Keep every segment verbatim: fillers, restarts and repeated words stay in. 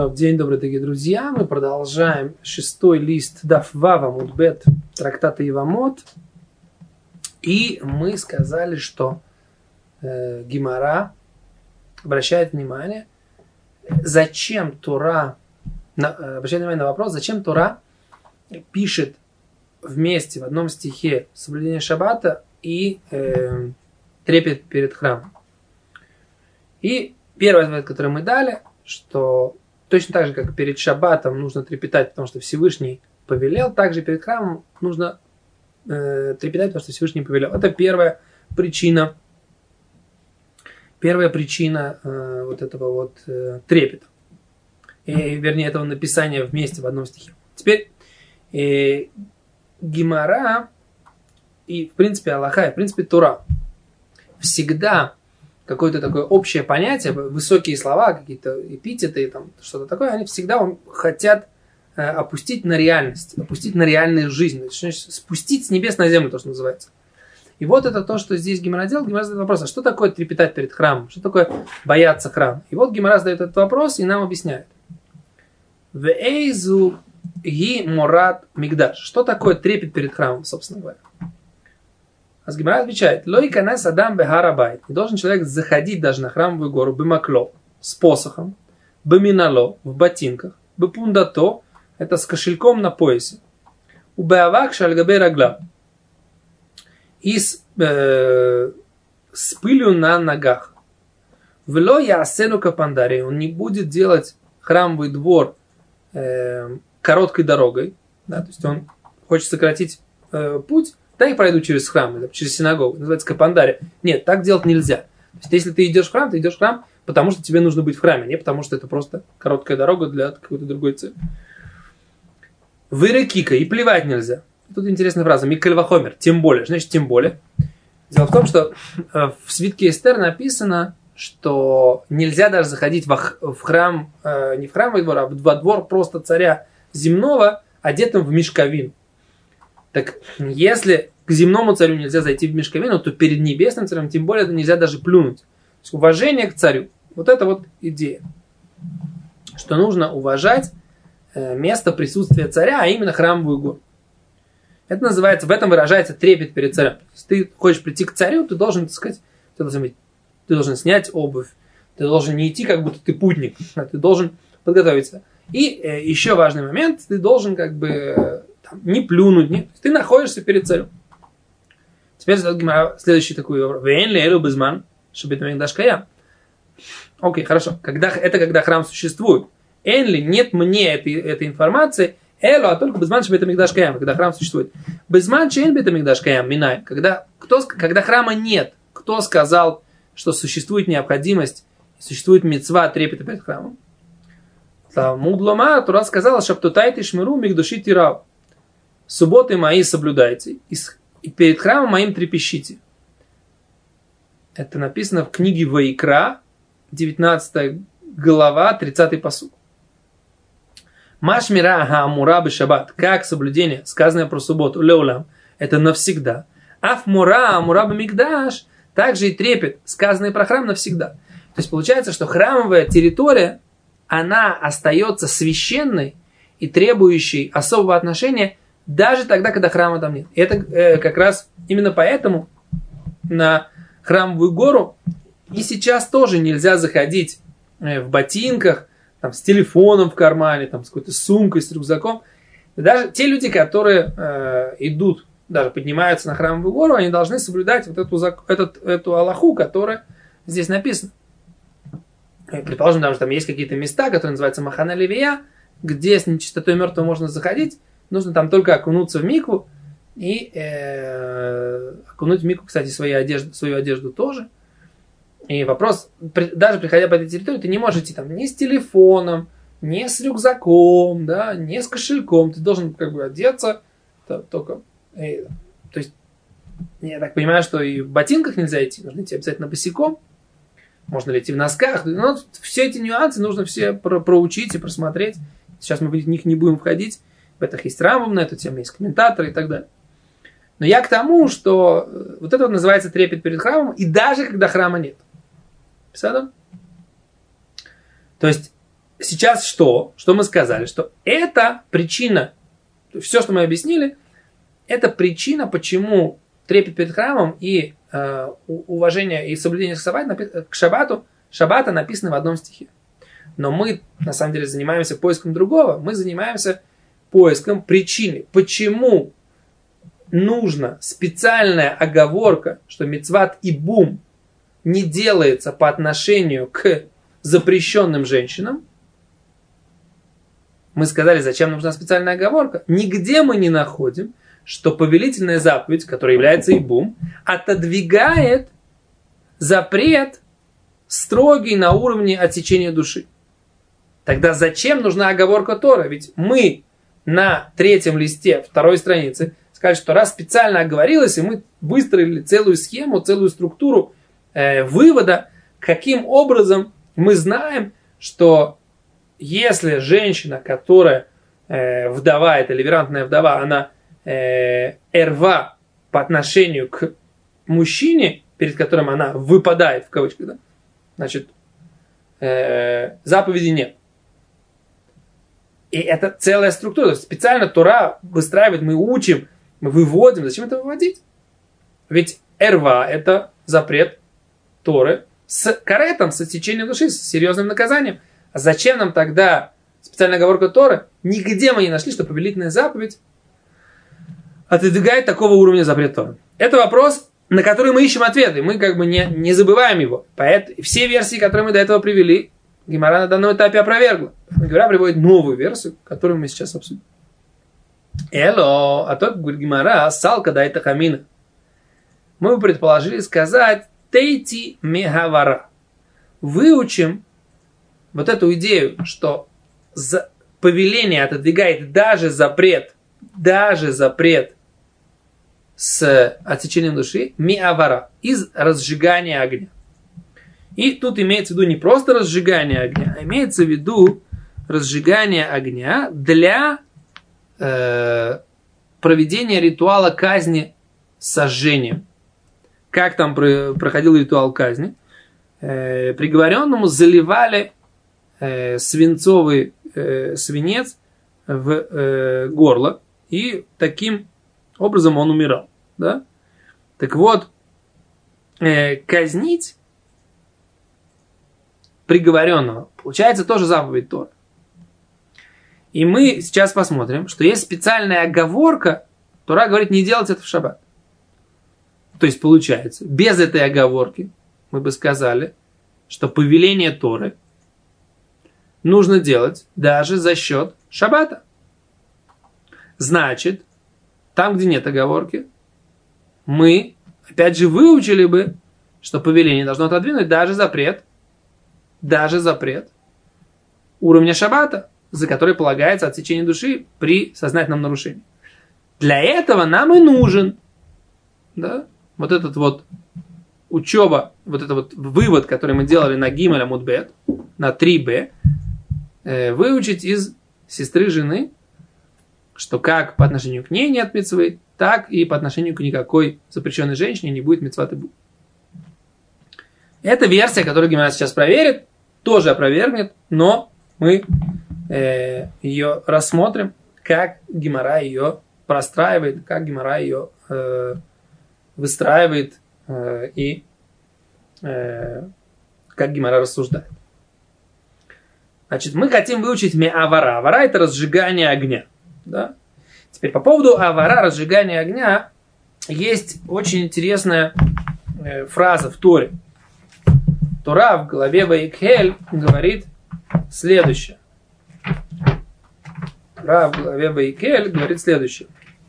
Так, день добрый, дорогие друзья. Мы продолжаем шестой лист Даф Вав Амуд Бет трактата Ивамот. И мы сказали, что э, Гемара обращает внимание, зачем Тора, на, обращает внимание на вопрос, зачем Тора пишет вместе в одном стихе соблюдение шаббата и э, трепет перед храмом. И первый ответ, который мы дали, что точно так же, как перед шаббатом нужно трепетать, потому что Всевышний повелел, также перед храмом нужно э, трепетать, потому что Всевышний повелел. Это первая причина, первая причина э, вот этого вот э, трепета. И, вернее, этого написания вместе в одном стихе. Теперь э, Гемара и, в принципе, Аллаха, и, в принципе, Тора всегда какое-то такое общее понятие, высокие слова, какие-то эпитеты, там, что-то такое, они всегда хотят э, опустить на реальность, опустить на реальную жизнь, значит, спустить с небес на землю, то, что называется. И вот это то, что здесь Гемара делает. Гемара задает вопрос, а что такое трепетать перед храмом? Что такое бояться храма? И вот Гемара задает этот вопрос и нам объясняет. Вэйзу ги морат мигдаш. Что такое трепет перед храмом, собственно говоря? А Гемара отвечает, лойка нас адам бехарабайт. Не должен человек заходить даже на храмовую гору бимакло, с посохом, биминало, в ботинках, бипундато, это с кошельком на поясе, у беавак шальгабе рагла, и с, э, с пылью на ногах. Вло ясену капандари, он не будет делать храмовый двор э, короткой дорогой, да, то есть он хочет сократить э, путь. Да, я пройду через храм, через синагогу. Называется капандари. Нет, так делать нельзя. То есть, если ты идешь в храм, ты идешь в храм, потому что тебе нужно быть в храме, не потому что это просто короткая дорога для какой-то другой цели. Вырекика, и плевать нельзя. Тут интересная фраза. Микальвахомер, тем более. Значит, тем более. Дело в том, что в свитке Эстер написано, что нельзя даже заходить в храм, не в храмовый двор, а во двор просто царя земного, одетым в мешковину. Так если к земному царю нельзя зайти в мешковину, то перед небесным царем тем более это нельзя даже плюнуть. То есть уважение к царю. Вот это вот идея. Что нужно уважать место присутствия царя, а именно храмовую гору. Это называется, в этом выражается трепет перед царем. Если ты хочешь прийти к царю, ты должен, так сказать, ты должен, быть, ты должен снять обувь, ты должен не идти, как будто ты путник, а ты должен подготовиться. И э, еще важный момент, ты должен как бы не плюнуть, не. Ты находишься перед царем. Теперь следующий такой вопрос. Окей, хорошо. Когда, это когда храм существует. Энли, нет мне этой, этой информации. Эло, а только безман шебет амигдаш каям, когда храм существует. Безман шейн бет амигдаш каям, минай. Когда, кто, когда храма нет, кто сказал, что существует необходимость, существует мицва трепета перед храмом? Мудлома, Тура сказала, шаптутайте шмиру мигдуши тирау. Субботы мои соблюдайте, и перед храмом моим трепещите. Это написано в книге Ваикра, девятнадцатая глава, тридцатый пасук. Машмира хаамура бешаббат, как соблюдение, сказанное про субботу, леулам, это навсегда. Афмура амура бамигдаш, также и трепет, сказанное про храм, навсегда. То есть получается, что храмовая территория, она остается священной и требующей особого отношения даже тогда, когда храма там нет. И это э, как раз именно поэтому на храмовую гору и сейчас тоже нельзя заходить э, в ботинках, там, с телефоном в кармане, там, с какой-то сумкой, с рюкзаком. И даже те люди, которые э, идут, даже поднимаются на храмовую гору, они должны соблюдать вот эту, этот, эту алаху, которая здесь написана. И, предположим, даже там есть какие-то места, которые называются Махана Левия, где с нечистотой мертвого можно заходить. Нужно там только окунуться в микву и э, окунуть в микву, кстати, свою одежду, свою одежду тоже. И вопрос, при, даже приходя по этой территории, ты не можешь идти там ни с телефоном, ни с рюкзаком, да, ни с кошельком. Ты должен как бы одеться то, только. И, то есть, я так понимаю, что и в ботинках нельзя идти, нужно идти обязательно босиком. Можно ли идти в носках. Но все эти нюансы нужно все про, проучить и просмотреть. Сейчас мы в них не будем входить. В этом есть Рамбам на эту тему, есть комментаторы и так далее. Но я к тому, что вот это вот называется трепет перед храмом, и даже когда храма нет. Писано? То есть сейчас что? Что мы сказали? Что это причина, все, что мы объяснили, это причина, почему трепет перед храмом и э, уважение и соблюдение к шаббату, шаббата написаны в одном стихе. Но мы, на самом деле, занимаемся поиском другого. Мы занимаемся поиском причины, почему нужна специальная оговорка, что мицват ибум не делается по отношению к запрещенным женщинам. Мы сказали, зачем нужна специальная оговорка. Нигде мы не находим, что повелительная заповедь, которая является ибум, отодвигает запрет строгий на уровне отсечения души. Тогда зачем нужна оговорка Торы? Ведь мы на третьем листе второй страницы сказали, что раз специально оговорилось, и мы выстроили целую схему, целую структуру э, вывода, каким образом мы знаем, что если женщина, которая э, вдова, это ливерантная вдова, она э, эрва по отношению к мужчине, перед которым она выпадает, в кавычках, да, значит, э, заповеди нет. И это целая структура. То есть специально Тора выстраивает, мы учим, мы выводим. Зачем это выводить? Ведь эрва – это запрет Торы с каретом, с отсечением души, с серьезным наказанием. А зачем нам тогда специальная оговорка Торы? Нигде мы не нашли, что повелительная заповедь отодвигает такого уровня запрет Торы. Это вопрос, на который мы ищем ответы. Мы как бы не, не забываем его. Поэтому все версии, которые мы до этого привели, Гемара на данном этапе опровергла. Гемара приводит новую версию, которую мы сейчас обсудим. Эло, а тот, говорит Гемара, салка дайта хамина. Мы бы предположили сказать тейти мегавара. Выучим вот эту идею, что повеление отодвигает даже запрет, даже запрет с отсечением души, миавара, из разжигания огня. И тут имеется в виду не просто разжигание огня, а имеется в виду разжигание огня для э, проведения ритуала казни сожжением. Как там про, проходил ритуал казни? Э, приговоренному заливали э, свинцовый э, свинец в э, горло, и таким образом он умирал. Да? Так вот, э, казнить приговоренного получается тоже заповедь Торы. И мы сейчас посмотрим, что есть специальная оговорка, Тора говорит не делать это в шаббат. То есть получается, без этой оговорки мы бы сказали, что повеление Торы нужно делать даже за счет шаббата. Значит, там, где нет оговорки, мы, опять же, выучили бы, что повеление должно отодвинуть даже запрет, даже запрет уровня шаббата, за который полагается отсечение души при сознательном нарушении. Для этого нам и нужен, да, вот этот вот учеба, вот этот вот вывод, который мы делали на Гимель Амуд Бет, на три бэ, э, выучить из сестры жены, что как по отношению к ней нет мицвы, так и по отношению к никакой запрещенной женщине не будет мицват и буд. Это версия, которую Гемара сейчас проверит, тоже опровергнет, но мы э, ее рассмотрим, как Гемара ее простраивает, как Гемара ее э, выстраивает э, и э, как Гемара рассуждает. Значит, мы хотим выучить меавара. Авара – это разжигание огня. Да? Теперь по поводу авара, разжигания огня, есть очень интересная э, фраза в Торе. Тора в главе Ваикхель говорит следующее. Тора в главе Ваикхель говорит следующее.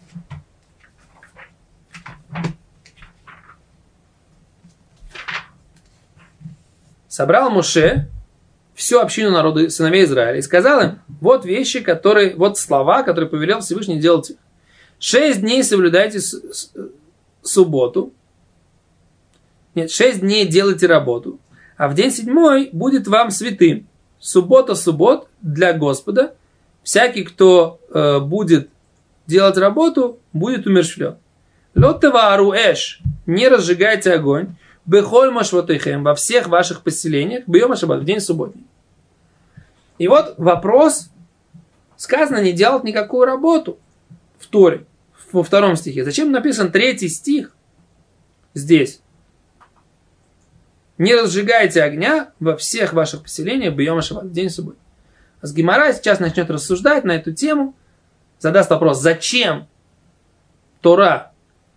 Собрал Моше всю общину народа сыновей Израиля и сказал им, вот вещи, которые, вот слова, которые повелел Всевышний делать. Шесть дней соблюдайте с, с, субботу. Нет, шесть дней делайте работу. А в день седьмой будет вам святым. Суббота, суббот для Господа. Всякий, кто э, будет делать работу, будет умерщвлен. Лотевару эш. Не разжигайте огонь. Бехоль машвотейхем. Во всех ваших поселениях. Бьем шаббат. В день субботний. И вот вопрос, сказано не делать никакую работу в Торе, во втором стихе. Зачем написан третий стих здесь? Не разжигайте огня во всех ваших поселениях бьем шаббат, в день субботы. А с Гемара сейчас начнет рассуждать на эту тему, задаст вопрос, зачем Тора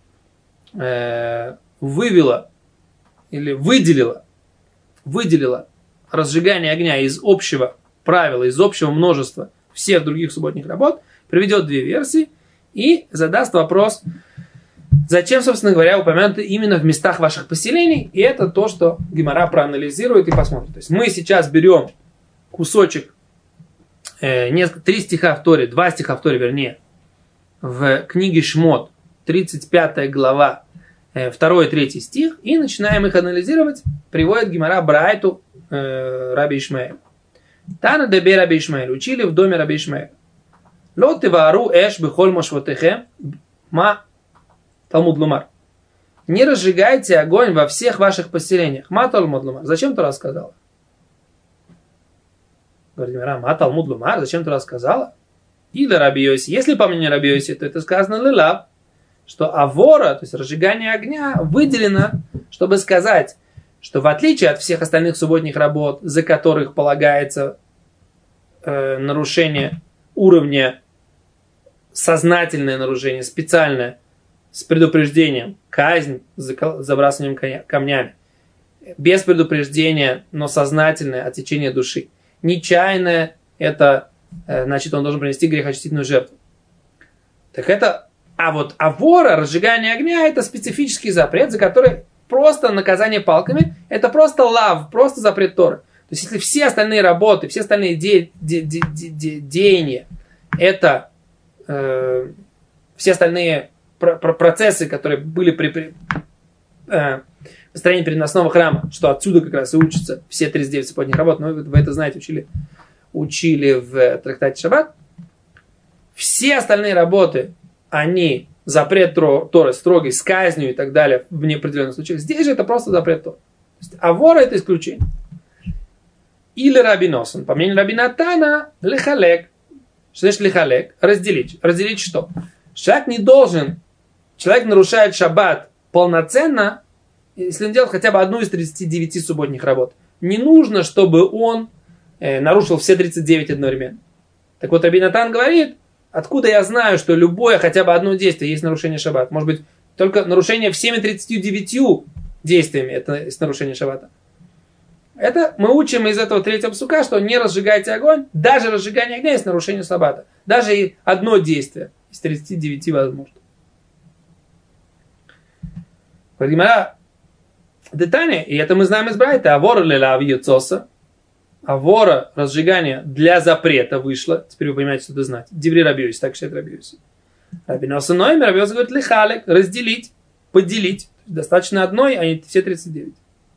э, вывела или выделила, выделила разжигание огня из общего правила, из общего множества всех других субботних работ, приведет две версии и задаст вопрос, зачем, собственно говоря, упомянуты именно в местах ваших поселений. И это то, что Гемара проанализирует и посмотрит. То есть мы сейчас берем кусочек, э, несколько, три стиха в Торе, два стиха в Торе, вернее, в книге Шмот, тридцать пятая глава, э, второй и третий стих, и начинаем их анализировать. Приводит Гемара Брайту э, Раби Ишмаэль. Тана дебе Раби Ишмаэль. Учили в доме Раби Ишмаэля. Ло теваару эш бехоль мошвотехем ма Талмуд Лумар. Не разжигайте огонь во всех ваших поселениях. Ма Талмуд Лумар. Зачем Тора сказала? Говорит Гемара, ма Талмуд Лумар. Зачем Тора сказала? Или Раби Йоси. Если по мнению Раби Йоси, то это сказано лилав, что авора, то есть разжигание огня, выделено, чтобы сказать, что в отличие от всех остальных субботних работ, за которых полагается э, нарушение уровня, сознательное нарушение, специальное, с предупреждением, казнь за забрасыванием камнями, без предупреждения, но сознательное отсечение души. Нечаянное, это, значит, он должен принести грехочистительную жертву. Так это, а вот авора, разжигание огня, это специфический запрет, за который просто наказание палками, это просто лав, просто запрет Торы. То есть, если все остальные работы, все остальные де, де, де, де, де, деяния, это э, все остальные про, про, процессы, которые были при, при э, построении переносного храма, что отсюда как раз и учатся все тридцать девять субботних работ, но вы, вы это знаете, учили, учили в трактате Шаббат. Все остальные работы, они запрет Торы строгий, с казнью и так далее в неопределенных случаях. Здесь же это просто запрет Торы. Авора это исключение. Или Раби Носон, по мнению Раби Натана, лихалек. Что значит лихалек? Разделить. Разделить что? Человек не должен, человек нарушает шаббат полноценно, если он делает хотя бы одну из тридцати девяти субботних работ. Не нужно, чтобы он э, нарушил все тридцать девять одновременно. Так вот, Раби Натан говорит, откуда я знаю, что любое, хотя бы одно действие есть нарушение шаббата? Может быть, только нарушение всеми тридцатью девятью действиями это есть нарушение шаббата. Это мы учим из этого третьего псука, что не разжигайте огонь. Даже разжигание огня есть нарушение шаббата. Даже и одно действие из тридцати девяти возможно. Гемара детали, и это мы знаем из Брайта, авора лела авьюцоса, авора, разжигание для запрета вышло. Теперь вы понимаете, что это знать. Диври Раби Йоси, так считает Раби Йоси. Раби Носон Ноймер, Раби Йоси говорит, лихалек, разделить, поделить. Достаточно одной, а не все тридцать девять.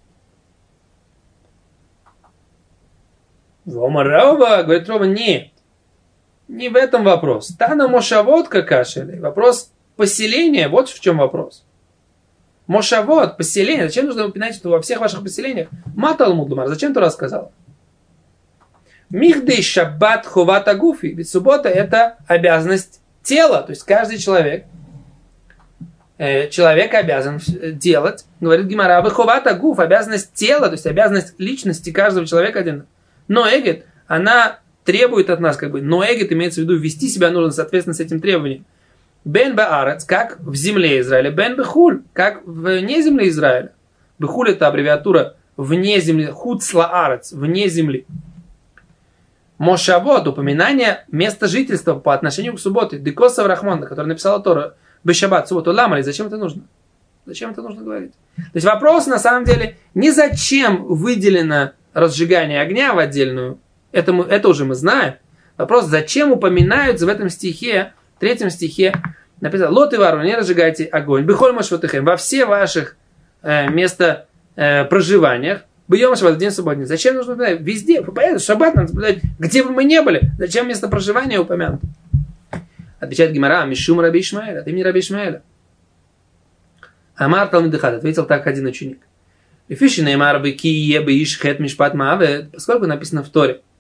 Вома Рава, говорит Рова, нет. Не в этом вопрос. Тана мошавод какашели. Вопрос поселения, вот в чем вопрос. Мошавод, поселение. Зачем нужно упоминать, что во всех ваших поселениях? Ма Талмуд Лумар. Зачем Тора сказала? Михдей шаббат хувата гуфи. Ведь суббота это обязанность тела. То есть каждый человек, э, человек обязан делать, говорит Гемара, хувата гуф, обязанность тела, то есть обязанность личности каждого человека один. Но эгет, она требует от нас, как бы, но эгет имеется в виду, вести себя нужно соответственно с этим требованием. Бен баарец, как в земле Израиля, бен бехуль, как вне земли Израиля. Бехуль это аббревиатура вне земли, хуцла арец, вне земли. Мошавод, упоминание места жительства по отношению к субботе. Декосов Рахмон, который написал Тору, бешаббат, субботу, ламали, зачем это нужно? Зачем это нужно говорить? То есть вопрос на самом деле не зачем выделено разжигание огня в отдельную, это, мы, это уже мы знаем. Вопрос, зачем упоминаются в этом стихе, в третьем стихе, написано, лот и вару, не разжигайте огонь, бихоль машватыхэм, во все ваших э, места э, проживаниях, бьем шаббат, день субботний. Зачем нужно упоминать? Везде, понятно, шаббат надо соблюдать, где бы мы ни были, зачем место проживания упомянуто? Отвечает Гемара, мишум Раби Ишмаэля, от имени Раби Ишмаэля. Амар Талмид Эхад, ответил так один ученик. Поскольку написано в Торе,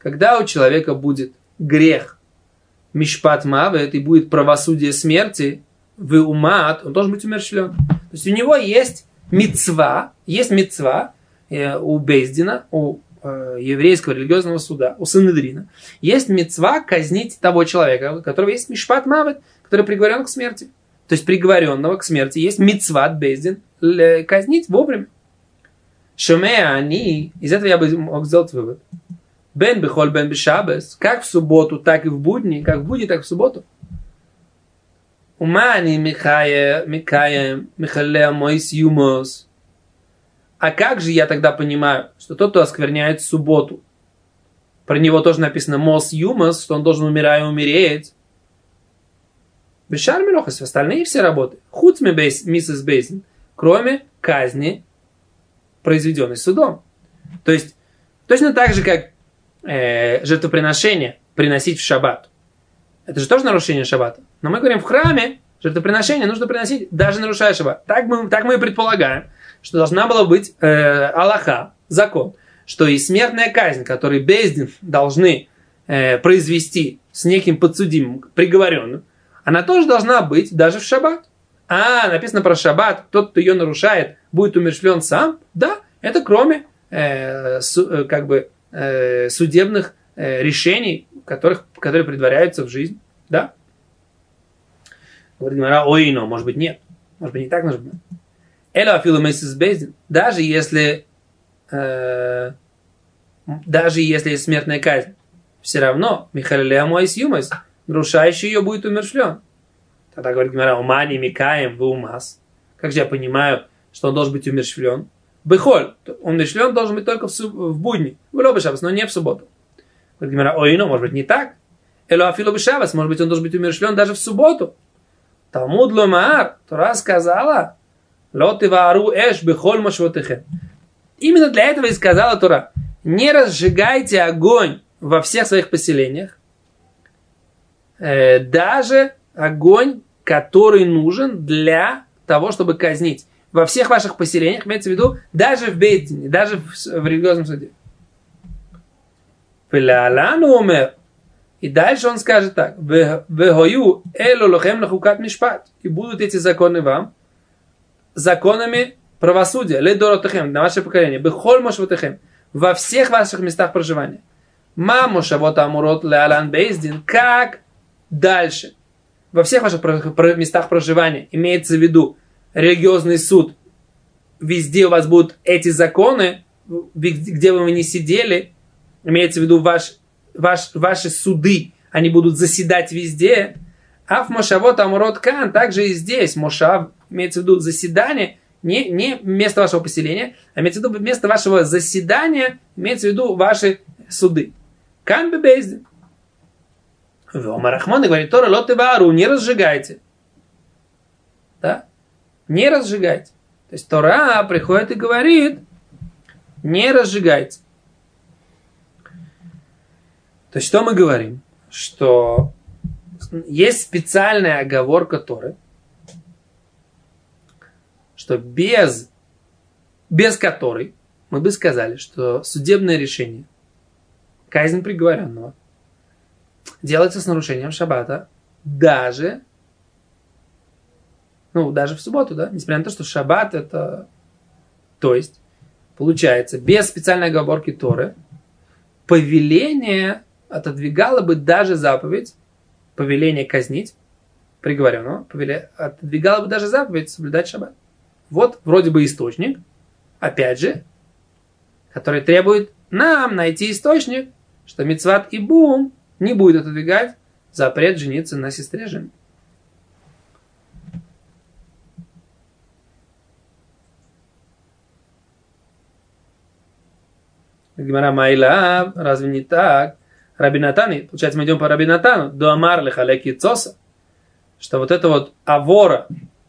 когда у человека будет грех, мишпат мавет, и будет правосудие смерти, в умат, он должен быть умерщвлен. То есть у него есть мицва, есть мицва э, у Бейздина, у э, еврейского религиозного суда, у Санедрина. Есть мицва казнить того человека, у которого есть мишпат мавет, который приговорен к смерти. То есть приговоренного к смерти есть мицва от Бейздин казнить вовремя. Шумея они, из этого я бы мог сделать вывод. Бен бихоль бен бешабес, как в субботу, так и в будни, как в будни, так и в субботу. Умани михая, михая, михалея мойс юмос. А как же я тогда понимаю, что тот, кто оскверняет субботу, про него тоже написано мос юмос, что он должен, умирая, умереть. Бешар милохас, остальные все работы. Хуцми миссис Бейзин, кроме казни, произведенной судом. То есть, точно так же, как э, жертвоприношение приносить в шаббат. Это же тоже нарушение шаббата. Но мы говорим, в храме жертвоприношение нужно приносить, даже нарушая шаббат. Так мы, так мы и предполагаем, что должна была быть э, алаха, закон, что и смертная казнь, которую Бейздин должны э, произвести с неким подсудимым, приговоренным, она тоже должна быть даже в шаббат. А, написано про шаббат, тот, кто ее нарушает, будет умерщвлен сам. Да, это кроме э, су, как бы, э, судебных э, решений, которых, которые предваряются в жизнь. Да? Говорит Гемара, ой, но, может быть, нет. Может быть, не так нужно. Эло афилу мейсис бейздин. Даже если э, даже если есть смертная казнь, все равно Михалилея Мойс Юмас, нарушающий ее, будет умерщвлен. Тогда говорит Гемара, умани микаем в умас. Как же я понимаю, что он должен быть умерщвлен? Бехоль. Умерщвлен должен быть только в, суб, в будни. В лобешабас, но не в субботу. Говорит Гемара, ой, ну, может быть, не так. Эло афилу бешабас, может быть, он должен быть умерщвлен даже в субботу. Талмуд ломаар, Тора сказала, лоты ваару эш бехоль мошвотехем. Именно для этого и сказала Тора, не разжигайте огонь во всех своих поселениях, э, даже огонь, который нужен для того, чтобы казнить. Во всех ваших поселениях, имеется в виду, даже в Бейдине, даже в, в религиозном суде. И дальше он скажет так. И будут эти законы вам законами правосудия. На ваше поколение. Во всех ваших местах проживания. Как дальше? Во всех ваших местах проживания имеется в виду религиозный суд. Везде у вас будут эти законы, где бы вы ни сидели, имеется в виду ваш, ваш, ваши суды, они будут заседать везде. А в Мошавот Амурот Кан, также и здесь, Мошав, имеется в виду заседание, не, не место вашего поселения, а имеется в виду место вашего заседания, имеется в виду ваши суды. Кан бебейздин. Марахмон говорит, Тора лоты ваару, не разжигайте. Да? Не разжигайте. То есть Тора приходит и говорит, не разжигайте. То есть что мы говорим? Что есть специальная оговорка Торы, что без, без которой мы бы сказали, что судебное решение, казнь приговоренного, делается с нарушением шаббата даже, ну, даже в субботу, да, несмотря на то, что шаббат это, то есть, получается, без специальной оговорки Торы, повеление отодвигало бы даже заповедь, повеление казнить приговоренного, повеление, отодвигало бы даже заповедь соблюдать шаббат. Вот вроде бы источник, опять же, который требует нам найти источник, что мицват и бум не будет отодвигать запрет жениться на сестре жены. Гемара Майла, разве не так? Раби Натан, получается, мы идем по Раби Натану, до Амар лехалеки цоса, что вот это вот авора,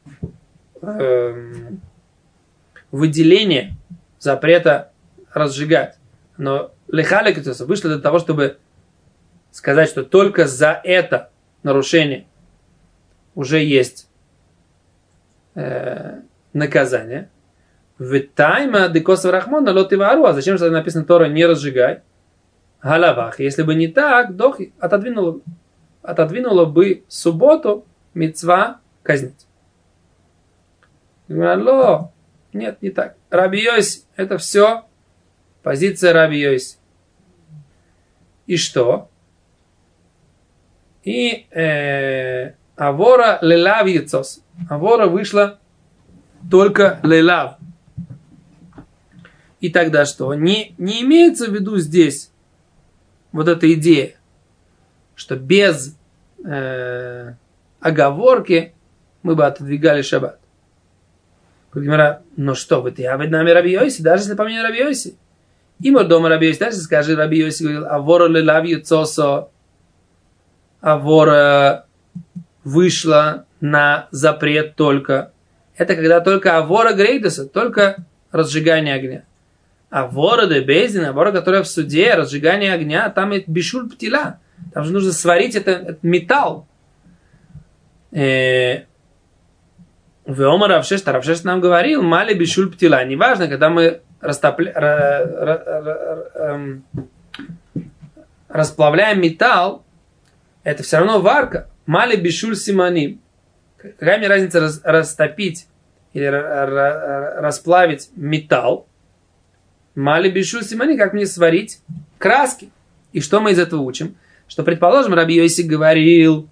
эм, выделение запрета разжигать, но лехалеки цоса вышло для того, чтобы сказать, что только за это нарушение уже есть э, наказание. Витайма декосов рахмона лотивару. А зачем же написано Тора не разжигай? галавах. Если бы не так, дох отодвинуло, отодвинуло бы субботу мицва казнить. Алло, нет, не так. Раби Йоси, это все позиция Раби Йоси. И что? И э, авора лелав яцос. Авора вышла только лелав. И тогда что? Не, не имеется в виду здесь вот эта идея, что без э, оговорки мы бы отодвигали шаббат. Говорит, ну что вы, я ведь нами Раби Йоси, даже если по мне Раби Йоси. Има дома Раби Йоси, даже если скажи Раби Йоси, говорил, авора лелав яцосо, авора вышла на запрет только. Это когда только авора грейдеса, только разжигание огня. Авора де бездин, авора, которая в суде, разжигание огня, там это бишуль птила. Там же нужно сварить это, этот металл. Веома Равшешта, Равшешт нам говорил, мали бишуль птила. Неважно, когда мы растопля... расплавляем металл, это все равно варка. Мали бишуль симани. Какая мне разница рас... растопить или расплавить металл? Мали бишуль симани, как мне сварить краски? И что мы из этого учим? Что, предположим, Раби Йоси говорил,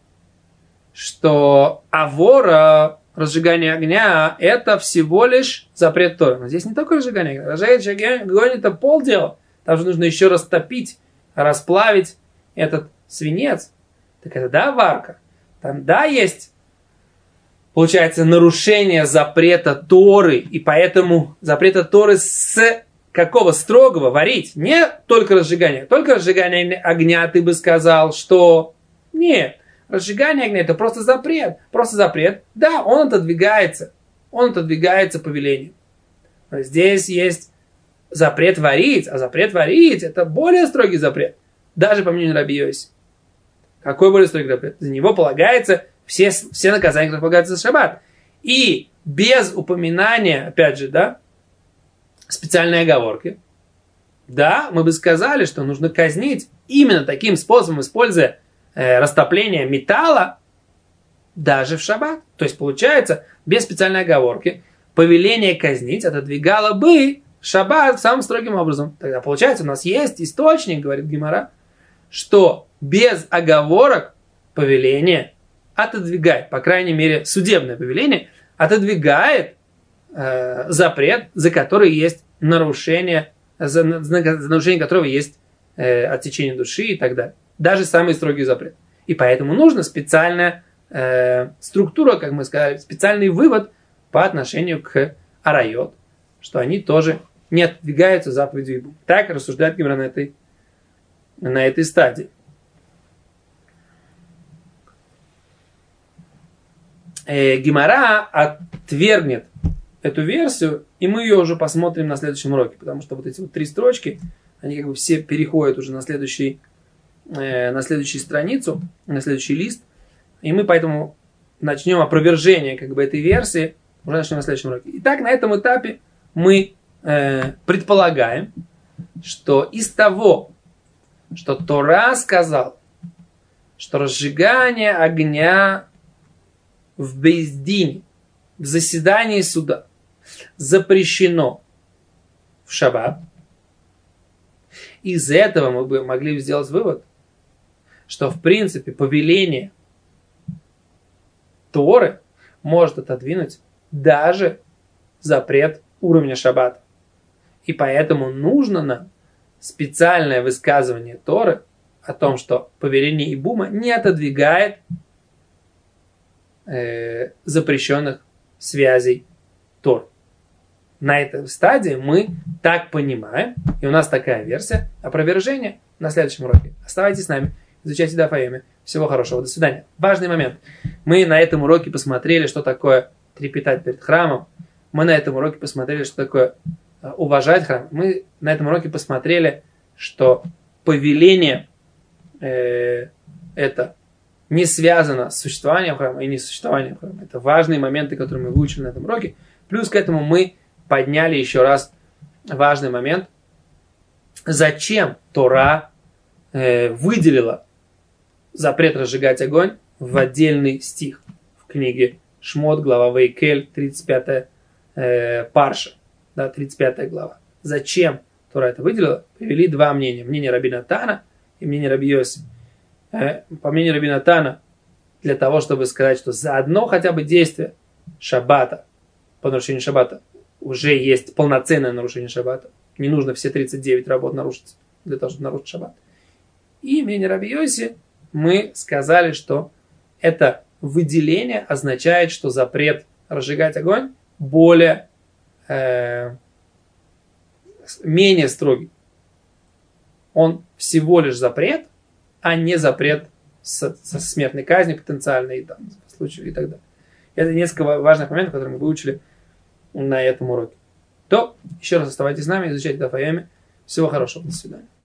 что авора, разжигание огня, это всего лишь запрет Торы. Но здесь не только разжигание огня. Разжигание огня это полдела. Там же нужно еще растопить, расплавить этот свинец. Так это да, варка. Там да, есть, получается, нарушение запрета Торы. И поэтому запрета Торы с какого строгого варить? Не только разжигание. Только разжигание огня ты бы сказал, что нет. Разжигание огня это просто запрет. Просто запрет. Да, он отодвигается. Он отодвигается повелению. Здесь есть запрет варить. А запрет варить это более строгий запрет. Даже по мнению Раби Йоси. Какой более строгий запрет? За него полагается все, все наказания, которые полагаются за шаббат. И без упоминания, опять же, да, специальной оговорки, да, мы бы сказали, что нужно казнить именно таким способом, используя э, растопление металла даже в шаббат. То есть, получается, без специальной оговорки повеление казнить отодвигало бы шаббат самым строгим образом. Тогда, получается, у нас есть источник, говорит Гемара, что без оговорок повеление отодвигает, по крайней мере, судебное повеление отодвигает э, запрет, за который есть нарушение, за, за нарушение которого есть э, отсечение души и так далее. Даже самый строгий запрет. И поэтому нужна специальная э, структура, как мы сказали, специальный вывод по отношению к арайот, что они тоже не отодвигаются заповедью Ибум. Так рассуждает Гемара на этой, на этой стадии. Э, Гемара отвергнет эту версию, и мы ее уже посмотрим на следующем уроке, потому что вот эти вот три строчки, они как бы все переходят уже на следующий, э, на следующую страницу, на следующий лист, и мы поэтому начнем опровержение как бы этой версии, уже начнем на следующем уроке. Итак, на этом этапе мы э, предполагаем, что из того, что Тора сказал, что разжигание огня в бейздине, в заседании суда запрещено в шаббат. Из этого мы бы могли сделать вывод, что в принципе повеление Торы может отодвинуть даже запрет уровня шаббата. И поэтому нужно нам специальное высказывание Торы о том, что повеление Ибума не отодвигает э, запрещенных связей Торы. На этой стадии мы так понимаем, и у нас такая версия опровержения на следующем уроке. Оставайтесь с нами, изучайте Даф Йоми. Всего хорошего, до свидания. Важный момент. Мы на этом уроке посмотрели, что такое трепетать перед храмом. Мы на этом уроке посмотрели, что такое уважать храм. Мы на этом уроке посмотрели, что повеление э, это не связано с существованием храма и несуществованием храма. Это важные моменты, которые мы выучили на этом уроке. Плюс к этому мы подняли еще раз важный момент. Зачем Тора э, выделила запрет разжигать огонь в отдельный стих в книге Шмот, глава Вейкель, тридцать пятая э, парша, да, тридцать пятая глава. Зачем Тора это выделила? Привели два мнения. Мнение Раби Натана и мнение Раби Йоси. Э, по мнению Раби Натана, для того, чтобы сказать, что за одно хотя бы действие шаббата, по нарушению шаббата, уже есть полноценное нарушение шаббата. Не нужно все тридцать девять работ нарушить для того, чтобы нарушить шаббат. И мнение Раби Йоси мы сказали, что это выделение означает, что запрет разжигать огонь более, э, менее строгий. Он всего лишь запрет, а не запрет со, со смертной казнью потенциальной там, в случае и так далее. Это несколько важных моментов, которые мы выучили на этом уроке. То, еще раз оставайтесь с нами, изучайте Даф Йоми. Всего хорошего, до свидания.